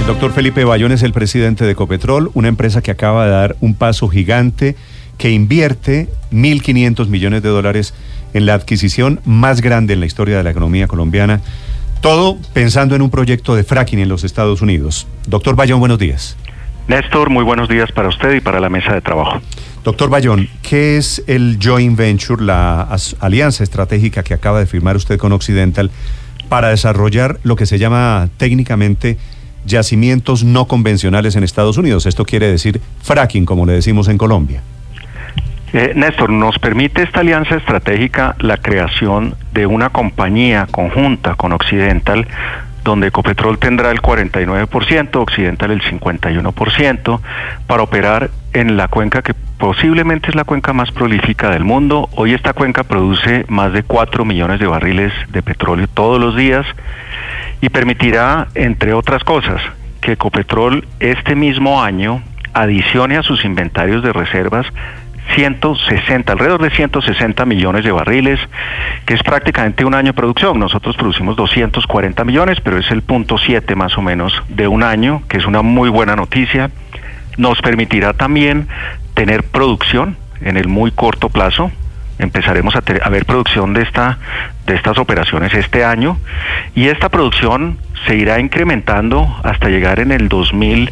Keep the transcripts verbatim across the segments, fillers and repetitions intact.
doctor Felipe Bayón es el presidente de Ecopetrol, una empresa que acaba de dar un paso gigante, que invierte mil quinientos millones de dólares en la adquisición más grande en la historia de la economía colombiana. Todo pensando en un proyecto de fracking en los Estados Unidos. Doctor Bayón, buenos días. Néstor, muy buenos días para usted y para la mesa de trabajo. Doctor Bayón, ¿qué es el joint venture, la as- alianza estratégica que acaba de firmar usted con Occidental para desarrollar lo que se llama técnicamente yacimientos no convencionales en Estados Unidos? Esto quiere decir fracking, como le decimos en Colombia. Eh, Néstor, nos permite esta alianza estratégica la creación de una compañía conjunta con Occidental, donde Ecopetrol tendrá el cuarenta y nueve por ciento, Occidental el cincuenta y uno por ciento, para operar en la cuenca que posiblemente es la cuenca más prolífica del mundo. Hoy esta cuenca produce más de cuatro millones de barriles de petróleo todos los días y permitirá, entre otras cosas, que Ecopetrol este mismo año adicione a sus inventarios de reservas ciento sesenta, alrededor de ciento sesenta millones de barriles, que es prácticamente un año de producción. Nosotros producimos doscientos cuarenta millones, pero es el punto siete más o menos de un año, que es una muy buena noticia. Nos permitirá también tener producción en el muy corto plazo. Empezaremos a, ter- a ver producción de esta de estas operaciones este año, y esta producción se irá incrementando hasta llegar en el dos mil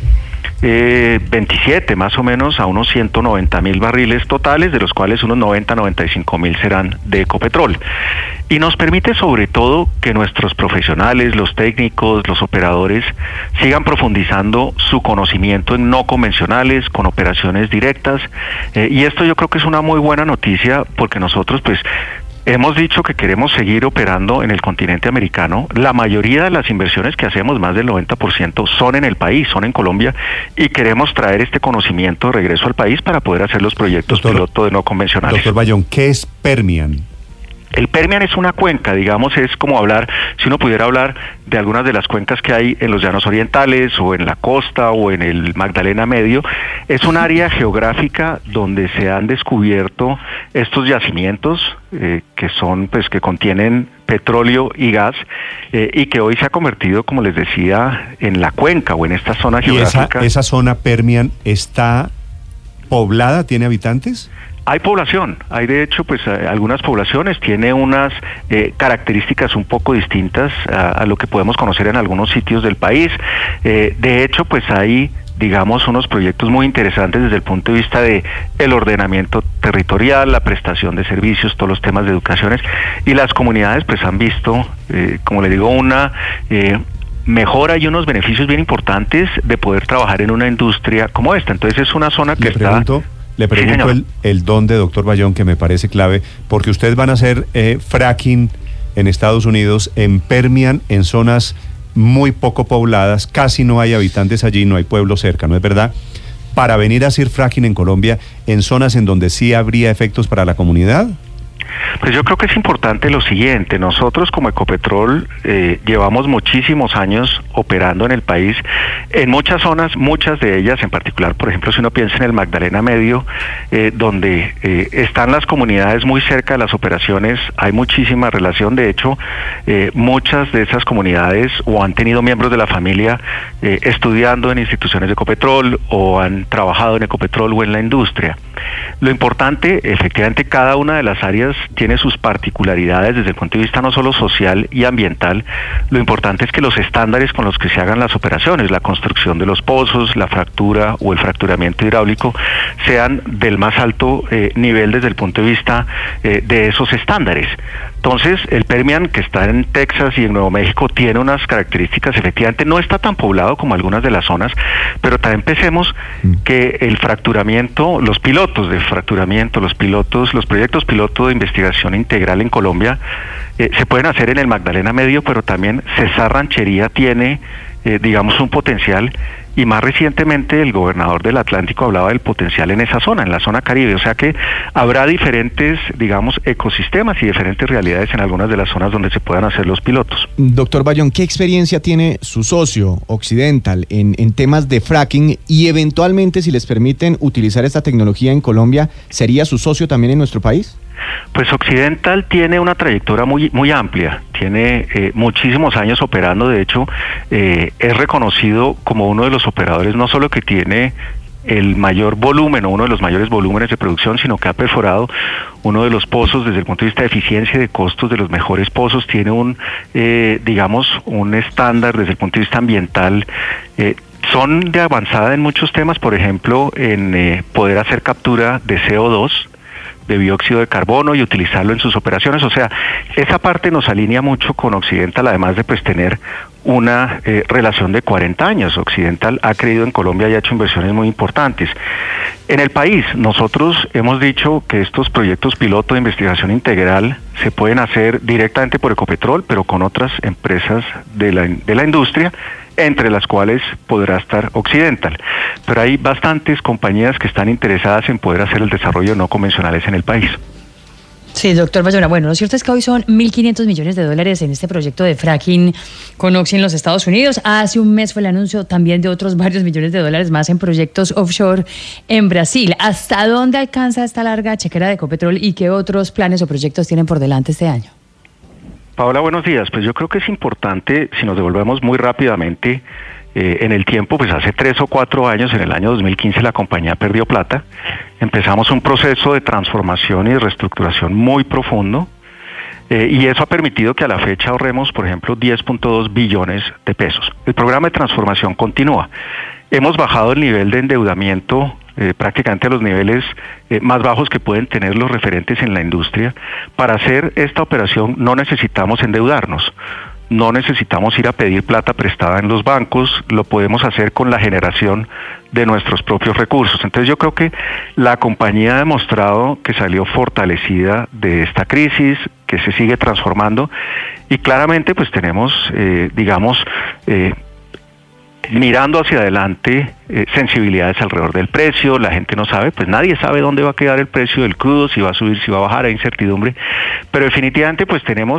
veintisiete más o menos a unos ciento noventa mil barriles totales, de los cuales unos noventa, noventa y cinco mil serán de Ecopetrol. Y nos permite sobre todo que nuestros profesionales, los técnicos, los operadores sigan profundizando su conocimiento en no convencionales, con operaciones directas, eh, y esto yo creo que es una muy buena noticia, porque nosotros pues hemos dicho que queremos seguir operando en el continente americano. La mayoría de las inversiones que hacemos, más del noventa por ciento, son en el país, son en Colombia, y queremos traer este conocimiento de regreso al país para poder hacer los proyectos doctor, piloto de no convencionales. Doctor Bayón, ¿qué es Permian? El Permian es una cuenca, digamos, es como hablar, si uno pudiera hablar de algunas de las cuencas que hay en los llanos orientales o en la costa o en el Magdalena Medio. Es un área geográfica donde se han descubierto estos yacimientos eh, que son, pues, que contienen petróleo y gas, eh, y que hoy se ha convertido, como les decía, en la cuenca o en esta zona geográfica. ¿Y esa, esa zona Permian está poblada, tiene habitantes? Hay población, hay de hecho pues algunas poblaciones, tiene unas eh, características un poco distintas a, a lo que podemos conocer en algunos sitios del país. Eh, de hecho pues hay, digamos, unos proyectos muy interesantes desde el punto de vista de el ordenamiento territorial, la prestación de servicios, todos los temas de educaciones, y las comunidades pues han visto, eh, como le digo, una eh, mejora y unos beneficios bien importantes de poder trabajar en una industria como esta. Entonces es una zona que Le está... pregunto, Le pregunto sí, el, el don de doctor Bayón, que me parece clave, porque ustedes van a hacer eh, fracking en Estados Unidos, en Permian, en zonas muy poco pobladas, casi no hay habitantes allí, no hay pueblo cerca, ¿no es verdad? Para venir a hacer fracking en Colombia, en zonas en donde sí habría efectos para la comunidad. Pues yo creo que es importante lo siguiente: nosotros como Ecopetrol eh, llevamos muchísimos años operando en el país, en muchas zonas, muchas de ellas, en particular, por ejemplo, si uno piensa en el Magdalena Medio, eh, donde eh, están las comunidades muy cerca de las operaciones, hay muchísima relación. De hecho, eh, muchas de esas comunidades o han tenido miembros de la familia eh, estudiando en instituciones de Ecopetrol, o han trabajado en Ecopetrol o en la industria. Lo importante, efectivamente, cada una de las áreas tiene sus particularidades desde el punto de vista no solo social y ambiental. Lo importante es que los estándares con los que se hagan las operaciones, la construcción de los pozos, la fractura o el fracturamiento hidráulico, sean del más alto eh, nivel desde el punto de vista eh, de esos estándares. Entonces, el Permian, que está en Texas y en Nuevo México, tiene unas características. Efectivamente, no está tan poblado como algunas de las zonas, pero también pensemos que el fracturamiento, los pilotos de fracturamiento, los pilotos, los proyectos piloto de investigación integral en Colombia, eh, se pueden hacer en el Magdalena Medio, pero también Cesar Ranchería tiene, eh, digamos, un potencial. Y más recientemente el gobernador del Atlántico hablaba del potencial en esa zona, en la zona Caribe. O sea que habrá diferentes, digamos, ecosistemas y diferentes realidades en algunas de las zonas donde se puedan hacer los pilotos. Doctor Bayón, ¿qué experiencia tiene su socio Occidental en, en temas de fracking? Y eventualmente, si les permiten utilizar esta tecnología en Colombia, ¿sería su socio también en nuestro país? Pues Occidental tiene una trayectoria muy muy amplia, tiene eh, muchísimos años operando. De hecho, eh, es reconocido como uno de los operadores no solo que tiene el mayor volumen o uno de los mayores volúmenes de producción, sino que ha perforado uno de los pozos desde el punto de vista de eficiencia y de costos de los mejores pozos. Tiene un, eh, digamos, un estándar desde el punto de vista ambiental. Eh, son de avanzada en muchos temas, por ejemplo, en eh, poder hacer captura de C O dos, de dióxido de carbono, y utilizarlo en sus operaciones. O sea, esa parte nos alinea mucho con Occidental, además de pues tener una eh, relación de cuarenta años. Occidental ha creído en Colombia y ha hecho inversiones muy importantes. En el país, nosotros hemos dicho que estos proyectos piloto de investigación integral se pueden hacer directamente por Ecopetrol, pero con otras empresas de la, de la industria, entre las cuales podrá estar Occidental. Pero hay bastantes compañías que están interesadas en poder hacer el desarrollo no convencionales en el país. Sí, doctor Bayona. Bueno, lo cierto es que hoy son mil quinientos millones de dólares en este proyecto de fracking con Oxy en los Estados Unidos. Hace un mes fue el anuncio también de otros varios millones de dólares más en proyectos offshore en Brasil. ¿Hasta dónde alcanza esta larga chequera de Ecopetrol y qué otros planes o proyectos tienen por delante este año? Paola, buenos días. Pues yo creo que es importante, si nos devolvemos muy rápidamente eh, en el tiempo, pues hace tres o cuatro años, en el año dos mil quince, la compañía perdió plata. Empezamos un proceso de transformación y de reestructuración muy profundo, eh, y eso ha permitido que a la fecha ahorremos, por ejemplo, diez punto dos billones de pesos. El programa de transformación continúa. Hemos bajado el nivel de endeudamiento eh, prácticamente a los niveles eh, más bajos que pueden tener los referentes en la industria. Para hacer esta operación no necesitamos endeudarnos. No necesitamos ir a pedir plata prestada en los bancos, lo podemos hacer con la generación de nuestros propios recursos. Entonces yo creo que la compañía ha demostrado que salió fortalecida de esta crisis, que se sigue transformando, y claramente pues tenemos, eh, digamos, eh, mirando hacia adelante, eh, sensibilidades alrededor del precio. La gente no sabe, pues nadie sabe dónde va a quedar el precio del crudo, si va a subir, si va a bajar, hay incertidumbre, pero definitivamente pues tenemos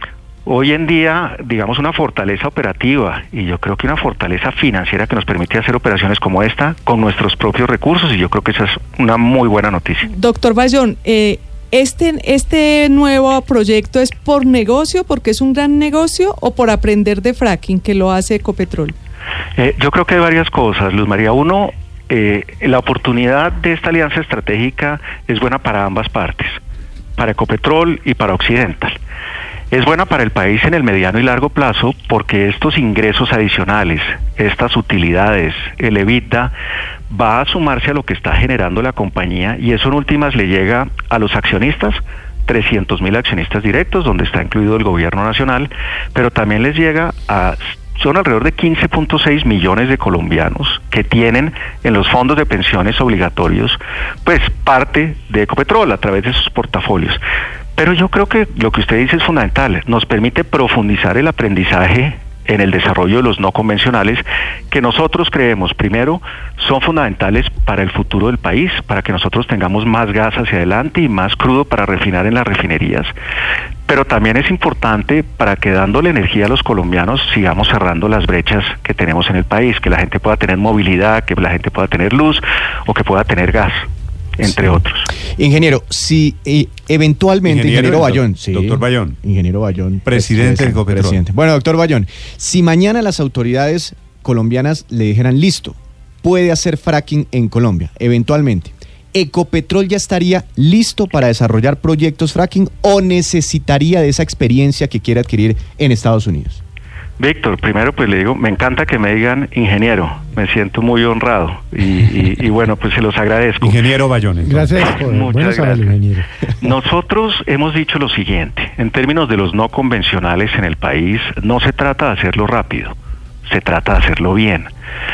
hoy en día, digamos, una fortaleza operativa y yo creo que una fortaleza financiera que nos permite hacer operaciones como esta con nuestros propios recursos, y yo creo que esa es una muy buena noticia. Doctor Bayón, eh, este, ¿este nuevo proyecto es por negocio, porque es un gran negocio, o por aprender de fracking que lo hace Ecopetrol? Eh, yo creo que hay varias cosas, Luz María. Uno, eh, la oportunidad de esta alianza estratégica es buena para ambas partes, para Ecopetrol y para Occidental. Es buena para el país en el mediano y largo plazo porque estos ingresos adicionales, estas utilidades, el EBITDA, va a sumarse a lo que está generando la compañía, y eso en últimas le llega a los accionistas, trescientos mil accionistas directos, donde está incluido el gobierno nacional, pero también les llega a... son alrededor de quince punto seis millones de colombianos que tienen en los fondos de pensiones obligatorios, pues parte de Ecopetrol a través de sus portafolios. Pero yo creo que lo que usted dice es fundamental, nos permite profundizar el aprendizaje en el desarrollo de los no convencionales, que nosotros creemos, primero, son fundamentales para el futuro del país, para que nosotros tengamos más gas hacia adelante y más crudo para refinar en las refinerías. Pero también es importante para que, dándole energía a los colombianos, sigamos cerrando las brechas que tenemos en el país, que la gente pueda tener movilidad, que la gente pueda tener luz o que pueda tener gas, entre sí. otros. Ingeniero, si eh, eventualmente, ingeniero, ingeniero Bayón, sí, doctor Bayón, ingeniero Bayón, presidente del Ecopetrol. Bueno, doctor Bayón, si mañana las autoridades colombianas le dijeran, listo, puede hacer fracking en Colombia, eventualmente, ¿Ecopetrol ya estaría listo para desarrollar proyectos fracking o necesitaría de esa experiencia que quiere adquirir en Estados Unidos? Víctor, primero pues le digo, me encanta que me digan ingeniero, me siento muy honrado y, y, y bueno, pues se los agradezco. Ingeniero Bayón. Gracias. Por, Muchas bueno gracias. Saberlo, ingeniero. Nosotros hemos dicho lo siguiente, en términos de los no convencionales en el país, no se trata de hacerlo rápido, se trata de hacerlo bien.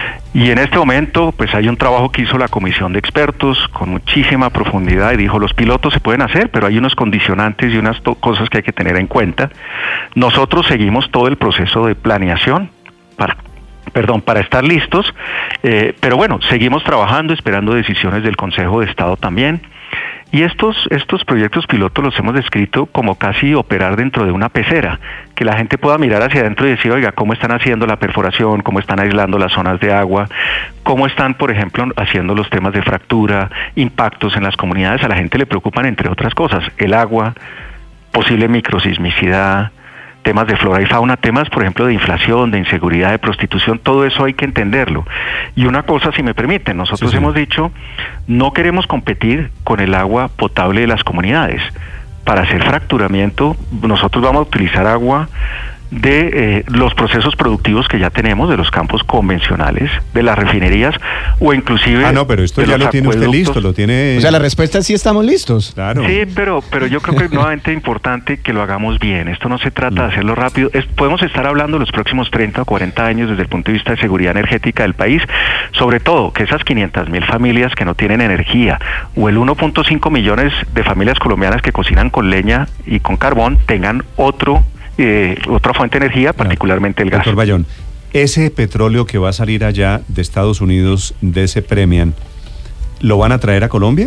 Y en este momento, pues hay un trabajo que hizo la comisión de expertos con muchísima profundidad y dijo, los pilotos se pueden hacer, pero hay unos condicionantes y unas cosas que hay que tener en cuenta. Nosotros seguimos todo el proceso de planeación para, perdón, para estar listos, eh, pero bueno, seguimos trabajando, esperando decisiones del Consejo de Estado también. Y estos, estos proyectos pilotos los hemos descrito como casi operar dentro de una pecera, que la gente pueda mirar hacia adentro y decir, oiga, ¿cómo están haciendo la perforación? ¿Cómo están aislando las zonas de agua? ¿Cómo están, por ejemplo, haciendo los temas de fractura, impactos en las comunidades? A la gente le preocupan, entre otras cosas, el agua, posible microsismicidad, temas de flora y fauna, temas, por ejemplo, de inflación, de inseguridad, de prostitución, todo eso hay que entenderlo. Y una cosa, si me permiten, nosotros sí, sí. hemos dicho, no queremos competir con el agua potable de las comunidades. Para hacer fracturamiento, nosotros vamos a utilizar agua de eh, los procesos productivos que ya tenemos, de los campos convencionales, de las refinerías, o inclusive... Ah, no, pero esto ya lo tiene usted listo, lo tiene... O sea, la respuesta es sí estamos listos. Claro. Sí, pero, pero yo creo que es nuevamente importante que lo hagamos bien. Esto no se trata de hacerlo rápido. Es, podemos estar hablando los próximos treinta o cuarenta años desde el punto de vista de seguridad energética del país, sobre todo que esas quinientas mil familias que no tienen energía, o el uno punto cinco millones de familias colombianas que cocinan con leña y con carbón, tengan otro... Eh, otra fuente de energía, particularmente el gas. Doctor Bayón, ese petróleo que va a salir allá de Estados Unidos, de ese Permian, ¿lo van a traer a Colombia?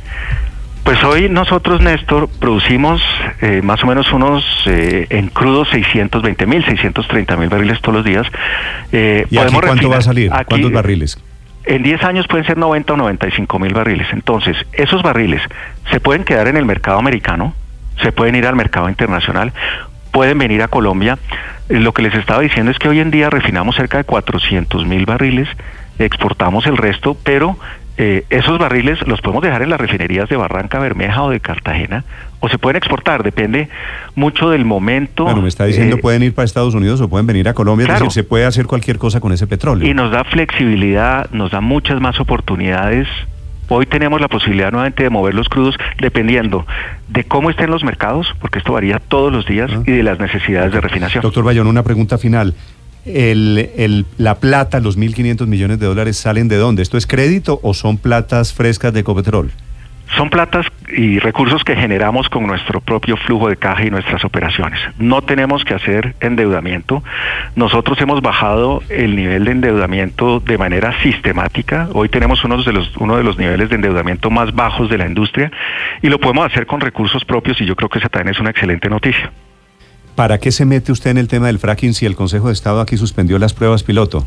Pues hoy nosotros, Néstor, producimos eh, más o menos unos, eh, en crudo, seiscientos veinte mil, seiscientos treinta mil barriles todos los días. Eh, ¿Y aquí cuánto refinar, va a salir? Aquí, ¿cuántos barriles? En diez años pueden ser noventa o noventa y cinco mil barriles. Entonces, esos barriles se pueden quedar en el mercado americano, se pueden ir al mercado internacional, pueden venir a Colombia. Lo que les estaba diciendo es que hoy en día refinamos cerca de cuatrocientos mil barriles, exportamos el resto, pero eh, esos barriles los podemos dejar en las refinerías de Barranca Bermeja o de Cartagena, o se pueden exportar, depende mucho del momento. Bueno, me está diciendo, eh, pueden ir para Estados Unidos o pueden venir a Colombia, claro. Es decir, se puede hacer cualquier cosa con ese petróleo. Y nos da flexibilidad, nos da muchas más oportunidades. Hoy tenemos la posibilidad nuevamente de mover los crudos dependiendo de cómo estén los mercados, porque esto varía todos los días, ah. y de las necesidades de refinación. Doctor Bayón, una pregunta final. El, el, la plata, los mil quinientos millones de dólares, ¿salen de dónde? ¿Esto es crédito o son platas frescas de Ecopetrol? Son platas y recursos que generamos con nuestro propio flujo de caja y nuestras operaciones. No tenemos que hacer endeudamiento. Nosotros hemos bajado el nivel de endeudamiento de manera sistemática. Hoy tenemos uno de los, uno de los niveles de endeudamiento más bajos de la industria y lo podemos hacer con recursos propios y yo creo que esa también es una excelente noticia. ¿Para qué se mete usted en el tema del fracking si el Consejo de Estado aquí suspendió las pruebas piloto?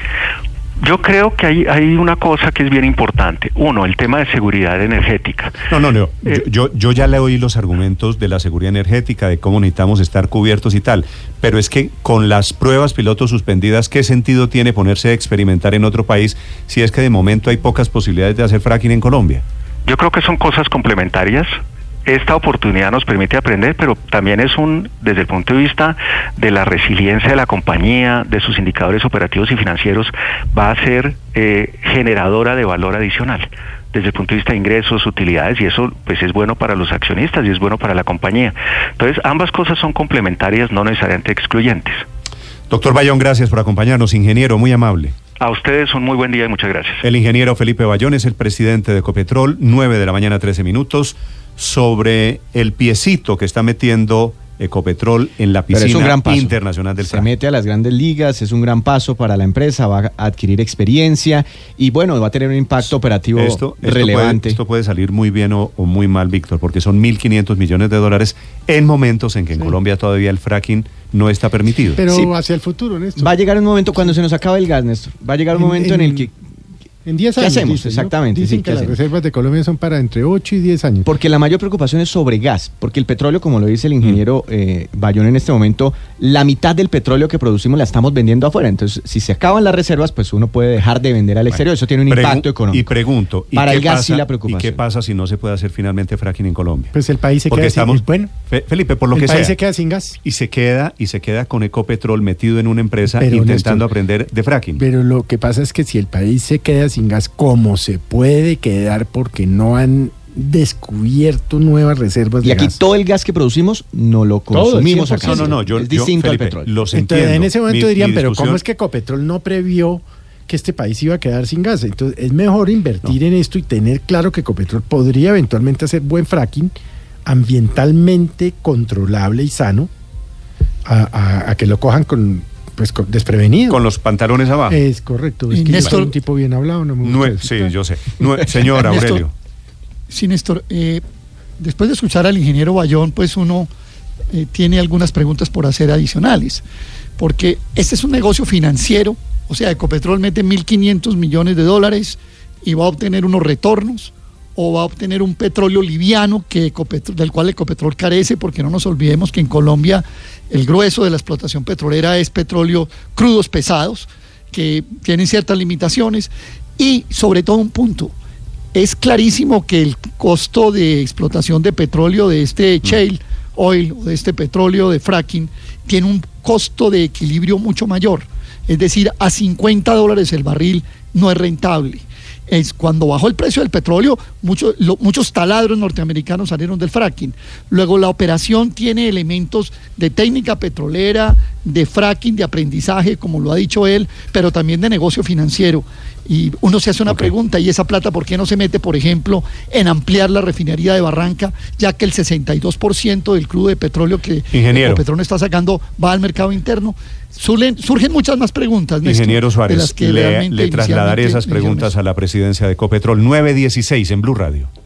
Yo creo que hay, hay una cosa que es bien importante. Uno, el tema de seguridad energética. No, no, no. Eh, yo, yo ya le oí los argumentos de la seguridad energética, de cómo necesitamos estar cubiertos y tal. Pero es que con las pruebas pilotos suspendidas, ¿qué sentido tiene ponerse a experimentar en otro país si es que de momento hay pocas posibilidades de hacer fracking en Colombia? Yo creo que son cosas complementarias. Esta oportunidad nos permite aprender, pero también es un, desde el punto de vista de la resiliencia de la compañía, de sus indicadores operativos y financieros, va a ser eh, generadora de valor adicional, desde el punto de vista de ingresos, utilidades, y eso pues es bueno para los accionistas y es bueno para la compañía. Entonces, ambas cosas son complementarias, no necesariamente excluyentes. Doctor Bayón, gracias por acompañarnos, ingeniero, muy amable. A ustedes un muy buen día y muchas gracias. El ingeniero Felipe Bayón es el presidente de Ecopetrol, nueve de la mañana, trece minutos, sobre el piecito que está metiendo Ecopetrol en la piscina es un gran paso. Internacional del Se Frac. Mete a las grandes ligas, es un gran paso para la empresa, va a adquirir experiencia y bueno, va a tener un impacto operativo esto, esto relevante. Puede, esto puede salir muy bien o, o muy mal, Víctor, porque son mil quinientos millones de dólares en momentos en que en sí. Colombia todavía el fracking no está permitido. Pero sí. hacia el futuro, Néstor. Va a llegar un momento cuando se nos acabe el gas, Néstor. Va a llegar un en, momento en, en el que... En diez años. ¿Qué hacemos? Dicen, Exactamente. ¿no? Dicen sí, que las hacemos? reservas de Colombia son para entre ocho y diez años. Porque la mayor preocupación es sobre gas, porque el petróleo, como lo dice el ingeniero eh, Bayón en este momento, la mitad del petróleo que producimos la estamos vendiendo afuera. Entonces, si se acaban las reservas, pues uno puede dejar de vender al exterior. Bueno, eso tiene un impacto económico. Y pregunto, ¿y para qué el gas pasa, sí la preocupación? ¿y qué pasa si no se puede hacer finalmente fracking en Colombia? Pues el país se porque queda estamos, sin bueno. Felipe, por lo el que país sea. se queda sin gas. Y se queda, y se queda con Ecopetrol metido en una empresa pero, intentando Néstor, aprender de fracking. Pero lo que pasa es que si el país se queda sin gas, ¿cómo se puede quedar porque no han descubierto nuevas reservas y de aquí gas? todo el gas que producimos no lo consumimos acá. No, no, no, yo, es distinto yo, Felipe, al petróleo. Los Entonces, entiendo. en ese momento mi, dirían, mi pero ¿cómo es que Ecopetrol no previó que este país iba a quedar sin gas? Entonces es mejor invertir no. en esto y tener claro que Ecopetrol podría eventualmente hacer buen fracking ambientalmente controlable y sano a, a, a que lo cojan con pues con, desprevenido. Con los pantalones abajo. Es correcto. Es que Néstor, es un tipo bien hablado. No me Nue, sí, yo sé. Nue, señor Aurelio. Sí, Néstor, eh, después de escuchar al ingeniero Bayón, pues uno eh, tiene algunas preguntas por hacer adicionales, porque este es un negocio financiero, o sea, Ecopetrol mete mil quinientos millones de dólares y va a obtener unos retornos, o va a obtener un petróleo liviano que Ecopetrol, del cual Ecopetrol carece, porque no nos olvidemos que en Colombia el grueso de la explotación petrolera es petróleo crudos pesados, que tienen ciertas limitaciones, y sobre todo un punto, es clarísimo que el costo de explotación de petróleo de este shale oil, o de este petróleo de fracking, tiene un costo de equilibrio mucho mayor, es decir, a cincuenta dólares el barril no es rentable. Es cuando bajó el precio del petróleo, mucho, lo, muchos taladros norteamericanos salieron del fracking. Luego la operación tiene elementos de técnica petrolera, de fracking, de aprendizaje, como lo ha dicho él, pero también de negocio financiero. Y uno se hace una okay. pregunta, ¿y esa plata por qué no se mete, por ejemplo, en ampliar la refinería de Barranca, ya que el sesenta y dos por ciento del crudo de petróleo que Ecopetrol está sacando va al mercado interno? Surgen, surgen muchas más preguntas, Néstor, ingeniero Suárez, de las que le, le trasladaré esas preguntas a la presidencia de Ecopetrol. nueve dieciséis en Blue Radio.